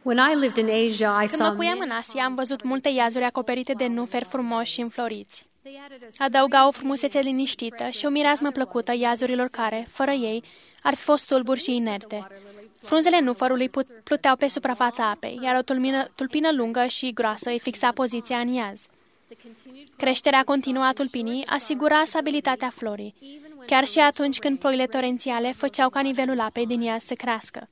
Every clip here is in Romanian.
When I lived in Asia, I Când saw locuiam în Asia, am văzut multe iazuri acoperite de nuferi frumoși și înfloriți. Adăuga o frumusețe liniștită și o mireasmă plăcută iazurilor care, fără ei, ar fi fost tulburi și inerte. Frunzele nufărului pluteau pe suprafața apei, iar o tulpină lungă și groasă îi fixa poziția în iaz. Creșterea continuă a tulpinii asigura stabilitatea florii, chiar și atunci când ploile torențiale făceau ca nivelul apei din iaz să crească.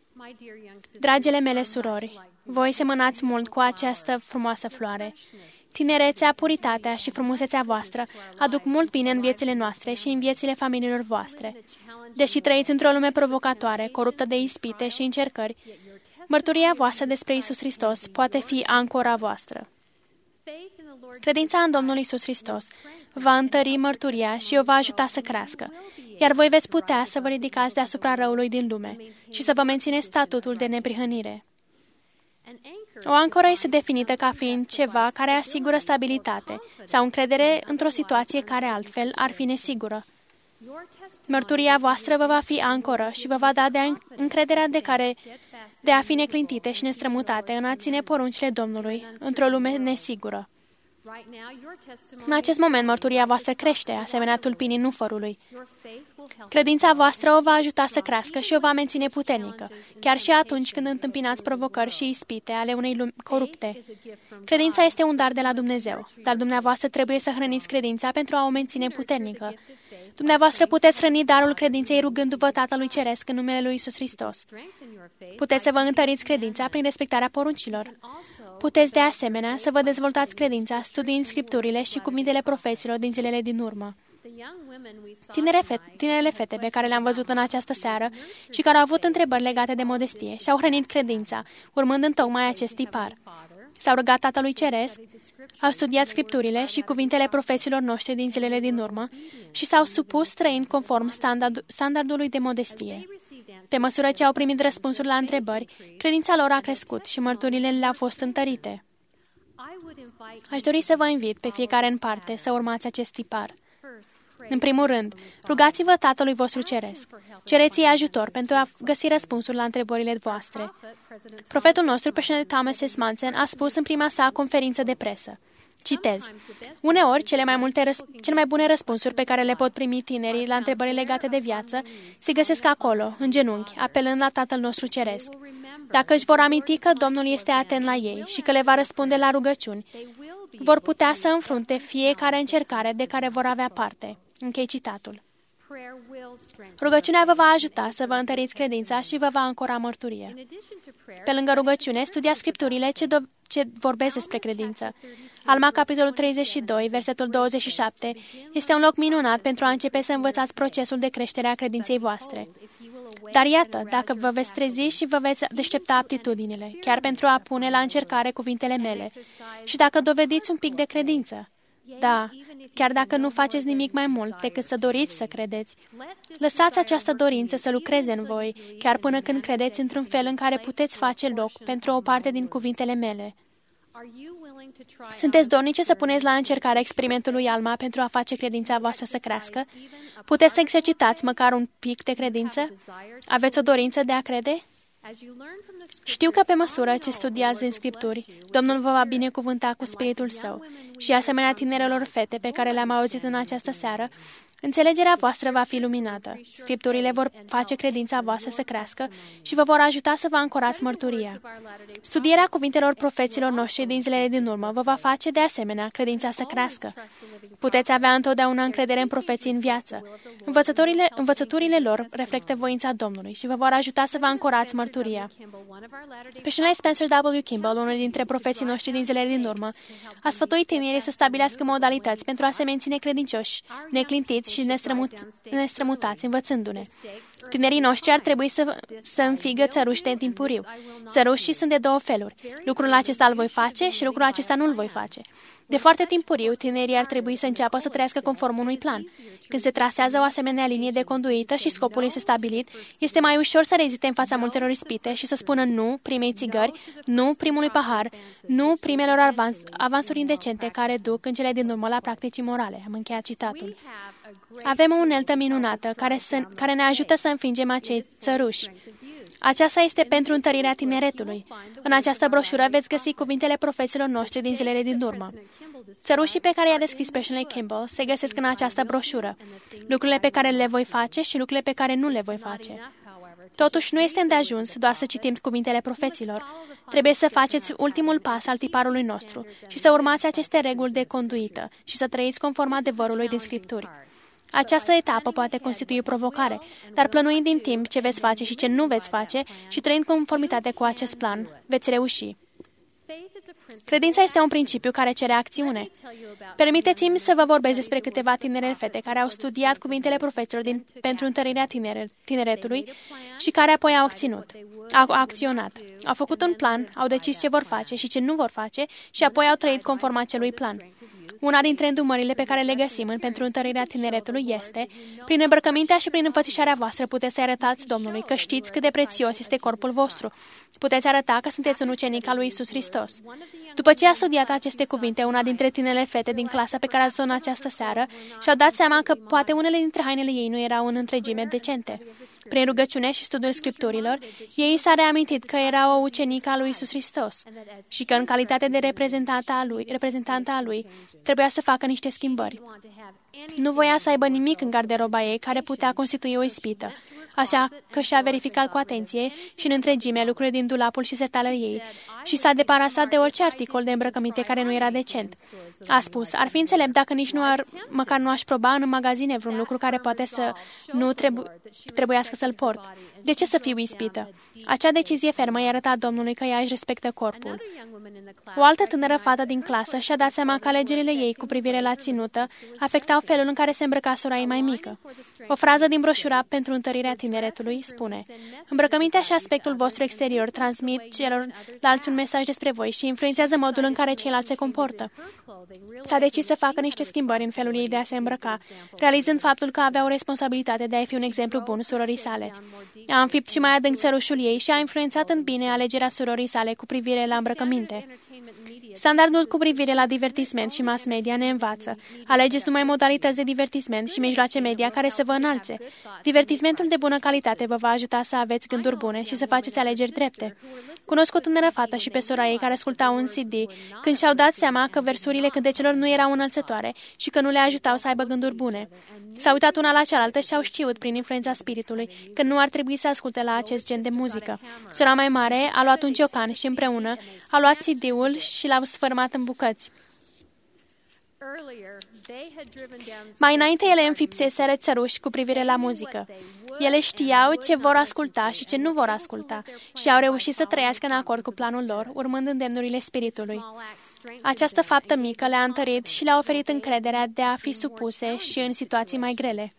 Dragile mele surori, voi semănați mult cu această frumoasă floare. Tinerețea, puritatea și frumusețea voastră aduc mult bine în viețile noastre și în viețile familiilor voastre. Deși trăiți într-o lume provocatoare, coruptă de ispite și încercări, mărturia voastră despre Iisus Hristos poate fi ancora voastră. Credința în Domnul Iisus Hristos va întări mărturia și o va ajuta să crească, iar voi veți putea să vă ridicați deasupra răului din lume și să vă mențineți statutul de neprihănire. O ancoră este definită ca fiind ceva care asigură stabilitate sau încredere într-o situație care altfel ar fi nesigură. Mărturia voastră vă va fi ancoră și vă va da încrederea de a fi neclintite și nestrămutate în a ține poruncile Domnului într-o lume nesigură. În acest moment, mărturia voastră crește, asemenea tulpinii nufărului. Credința voastră o va ajuta să crească și o va menține puternică, chiar și atunci când întâmpinați provocări și ispite ale unei lumi corupte. Credința este un dar de la Dumnezeu, dar dumneavoastră trebuie să hrăniți credința pentru a o menține puternică. Dumneavoastră puteți hrăni darul credinței rugându-vă Tatălui Ceresc în numele lui Iisus Hristos. Puteți să vă întăriți credința prin respectarea poruncilor. Puteți de asemenea să vă dezvoltați credința studiind Scripturile și cuvintele profeților din zilele din urmă. Tinerele fete pe care le-am văzut în această seară și care au avut întrebări legate de modestie și-au hrănit credința, urmând întocmai acest tipar. S-au rugat Tatălui Ceresc, au studiat Scripturile și cuvintele profeților noștri din zilele din urmă și s-au supus trăind conform standardului de modestie. Pe măsură ce au primit răspunsuri la întrebări, credința lor a crescut și mărturile le-au fost întărite. Aș dori să vă invit pe fiecare în parte să urmați acest tipar. În primul rând, rugați-vă Tatălui vostru Ceresc. Cereți-i ajutor pentru a găsi răspunsuri la întrebările voastre. Profetul nostru, președinte Thomas S. Manson, a spus în prima sa conferință de presă. Citez. Uneori, cele mai bune răspunsuri pe care le pot primi tinerii la întrebări legate de viață se găsesc acolo, în genunchi, apelând la Tatăl nostru Ceresc. Dacă își vor aminti că Domnul este atent la ei și că le va răspunde la rugăciuni, vor putea să înfrunte fiecare încercare de care vor avea parte. Închei citatul. Rugăciunea vă va ajuta să vă întăriți credința și vă va ancora mărturie. Pe lângă rugăciune, studiați Scripturile ce vorbesc despre credință. Alma, capitolul 32, versetul 27, este un loc minunat pentru a începe să învățați procesul de creștere a credinței voastre. Dar iată, dacă vă veți trezi și vă veți deștepta aptitudinile, chiar pentru a pune la încercare cuvintele mele, și dacă dovediți un pic de credință, da, chiar dacă nu faceți nimic mai mult decât să doriți să credeți, lăsați această dorință să lucreze în voi, chiar până când credeți într-un fel în care puteți face loc pentru o parte din cuvintele mele. Sunteți dornice să puneți la încercare experimentul lui Alma pentru a face credința voastră să crească? Puteți să exercitați măcar un pic de credință? Aveți o dorință de a crede? Știu că pe măsură ce studiați din Scripturi, Domnul vă va binecuvânta cu Spiritul Său și asemenea tinerelor fete pe care le-am auzit în această seară, înțelegerea voastră va fi luminată. Scripturile vor face credința voastră să crească și vă vor ajuta să vă ancorați mărturia. Studierea cuvintelor profeților noștri din zilele din urmă vă va face de asemenea credința să crească. Puteți avea întotdeauna încredere în profeții în viață. Învățăturile lor reflectă voința Domnului și vă vor ajuta să vă ancorați mărturia. Președintele Spencer W. Kimball, unul dintre profeții noștri din zilele din urmă, a sfătuit tinerii să stabilească modalități pentru a se menține credincioși, neclintiți și nestrămutați, învățându-ne. Tinerii noștri ar trebui să înfigă țăruși de timpuriu. Țărușii sunt de două feluri. Lucrul acesta îl voi face și lucrul acesta nu îl voi face. De foarte timpuriu, tinerii ar trebui să înceapă să trăiască conform unui plan. Când se trasează o asemenea linie de conduită și scopul este stabilit, este mai ușor să reziste în fața multelor ispite și să spună nu primei țigări, nu primului pahar, nu primelor avansuri indecente care duc în cele din urmă la practici imorale. Am încheiat citatul. Avem o uneltă minunată care ne ajută să înfingem acei țăruși. Aceasta este pentru întărirea tineretului. În această broșură veți găsi cuvintele profeților noștri din zilele din urmă. Țărușii pe care i-a descris Președintele Kimball se găsesc în această broșură. Lucrurile pe care le voi face și lucrurile pe care nu le voi face. Totuși, nu este îndeajuns doar să citim cuvintele profeților. Trebuie să faceți ultimul pas al tiparului nostru și să urmați aceste reguli de conduită și să trăiți conform adevărului din Scripturi. Această etapă poate constitui o provocare, dar plănuind din timp ce veți face și ce nu veți face și trăind în conformitate cu acest plan, veți reuși. Credința este un principiu care cere acțiune. Permiteți-mi să vă vorbesc despre câteva tinere fete care au studiat cuvintele profeților pentru întărirea tineretului și care apoi au acționat. Au făcut un plan, au decis ce vor face și ce nu vor face și apoi au trăit conform acelui plan. Una dintre îndrumările pe care le găsim pentru întărirea tineretului este: prin îmbrăcămintea și prin înfățișarea voastră puteți să arătați Domnului că știți cât de prețios este corpul vostru. Puteți arăta că sunteți un ucenic al lui Iisus Hristos. După ce a studiat aceste cuvinte, una dintre tinele fete din clasa pe care a zis-o în această seară și-au dat seama că poate unele dintre hainele ei nu erau în întregime decente. Prin rugăciune și studiul Scripturilor, ei s-a reamintit că era o ucenică a lui Iisus Hristos și că în calitate de reprezentantă a lui, trebuia să facă niște schimbări. Nu voia să aibă nimic în garderoba ei care putea constitui o ispită, așa că și-a verificat cu atenție și în întregime lucrurile din dulapul și sertarele ei și s-a deparasat de orice articol de îmbrăcăminte care nu era decent. A spus: ar fi înțelept dacă nici măcar nu aș proba în magazine vreun lucru care poate să nu trebuiască să-l port. De ce să fiu ispită? Acea decizie fermă i-a arătat Domnului că ea își respectă corpul. O altă tânără fată din clasă și-a dat seama că alegerile ei cu privire la ținută afectau felul în care se îmbrăca sora ei mai mică. O frază din broșura pentru întărirea tineretului spune: îmbrăcămintea și aspectul vostru exterior transmit celorlalți un mesaj despre voi și influențează modul în care ceilalți se comportă. S-a decis să facă niște schimbări în felul ei de a se îmbrăca, realizând faptul că avea o responsabilitate de a fi un exemplu bun surorii sale. A înfipt și mai adânc țărușul ei și a influențat în bine alegerea surorii sale cu privire la îmbrăcăminte. Standardul cu privire la divertisment și mass media ne învață: alegeți numai modalități de divertisment și mijloace media care să vă înalțe. Divertismentul de bună calitate vă va ajuta să aveți gânduri bune și să faceți alegeri drepte. Cunosc o tânără fată și pe sora ei care ascultau un CD când și-au dat seama că versurile cântecelor nu erau înălțătoare și că nu le ajutau să aibă gânduri bune. S-au uitat una la cealaltă și au știut, prin influența Spiritului, că nu ar trebui să asculte la acest gen de muzică. Sora mai mare a luat un ciocan și împreună a luat CD-ul și l-au sfărmat în bucăți. Mai înainte ele înfipseseră țăruși cu privire la muzică. Ele știau ce vor asculta și ce nu vor asculta și au reușit să trăiască în acord cu planul lor, urmând îndemnurile Spiritului. Această faptă mică le-a întărit și le-a oferit încrederea de a fi supuse și în situații mai grele.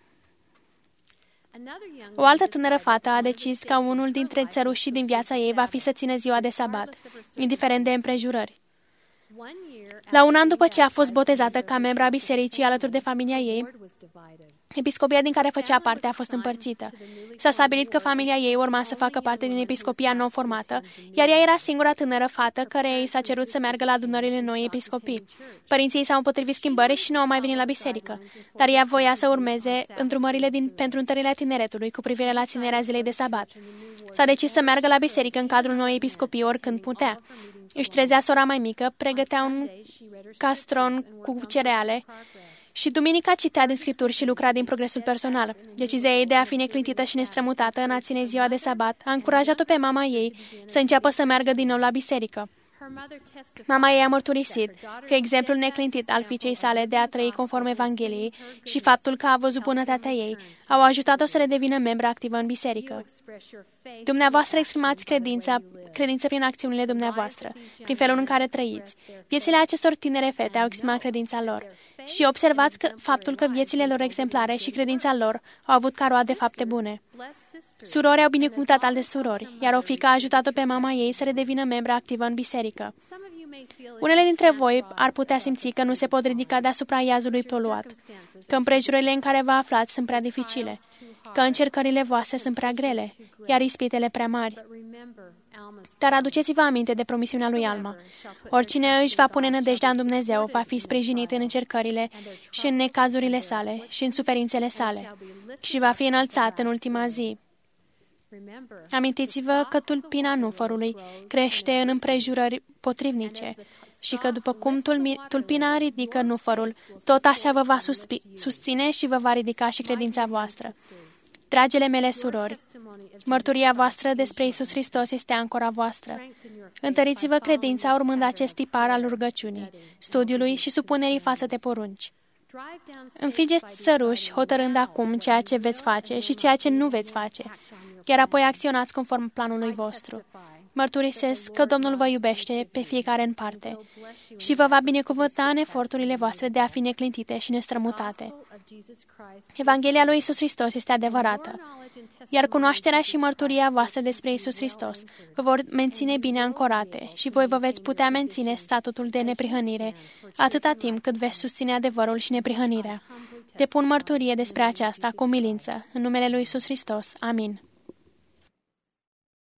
O altă tânără fată a decis că unul dintre țărușii din viața ei va fi să țină ziua de sabat, indiferent de împrejurări. La un an după ce a fost botezată ca membra a bisericii alături de familia ei, episcopia din care făcea parte a fost împărțită. S-a stabilit că familia ei urma să facă parte din episcopia nou formată, iar ea era singura tânără fată care i s-a cerut să meargă la adunările noi episcopii. Părinții ei s-au împotrivit schimbării și nu au mai venit la biserică, dar ea voia să urmeze îndrumările pentru întărirea tineretului cu privire la ținerea zilei de sabat. S-a decis să meargă la biserică în cadrul noi episcopii oricând putea. Își trezea sora mai mică, pregătea un castron cu cereale și duminica citea din Scripturi și lucra din progresul personal. Decizia ei de a fi neclintită și nestrămutată în a ține ziua de sabat a încurajat-o pe mama ei să înceapă să meargă din nou la biserică. Mama ei a mărturisit că exemplul neclintit al fiicei sale de a trăi conform Evangheliei și faptul că a văzut bunătatea ei au ajutat-o să redevină membră activă în biserică. Dumneavoastră exprimați credință prin acțiunile dumneavoastră, prin felul în care trăiți. Viețile acestor tinere fete au exprimat credința lor și observați faptul că viețile lor exemplare și credința lor au avut ca roade fapte bune. Surori au binecuvântat alte surori, iar o fiică a ajutat-o pe mama ei să redevină membră activă în biserică. Unele dintre voi ar putea simți că nu se pot ridica deasupra iazului poluat, că împrejurările în care vă aflați sunt prea dificile, că încercările voastre sunt prea grele, iar ispitele prea mari. Dar aduceți-vă aminte de promisiunea lui Alma. Oricine își va pune nădejdea în Dumnezeu va fi sprijinit în încercările și în necazurile sale și în suferințele sale și va fi înălțat în ultima zi. Amintiți-vă că tulpina nufărului crește în împrejurări potrivnice și că după cum tulpina ridică nufărul, tot așa vă va susține și vă va ridica și credința voastră. Dragile mele surori, mărturia voastră despre Iisus Hristos este ancora voastră. Întăriți-vă credința urmând acest tipar al rugăciunii, studiului și supunerii față de porunci. Înfigeți țăruși, hotărând acum ceea ce veți face și ceea ce nu veți face, iar apoi acționați conform planului vostru. Mărturisesc că Domnul vă iubește pe fiecare în parte și vă va binecuvânta în eforturile voastre de a fi neclintite și nestrămutate. Evanghelia lui Iisus Hristos este adevărată, iar cunoașterea și mărturia voastră despre Iisus Hristos vă vor menține bine ancorate și voi vă veți putea menține statutul de neprihănire atâta timp cât veți susține adevărul și neprihănirea. Depun mărturie despre aceasta cu umilință, în numele lui Iisus Hristos. Amin.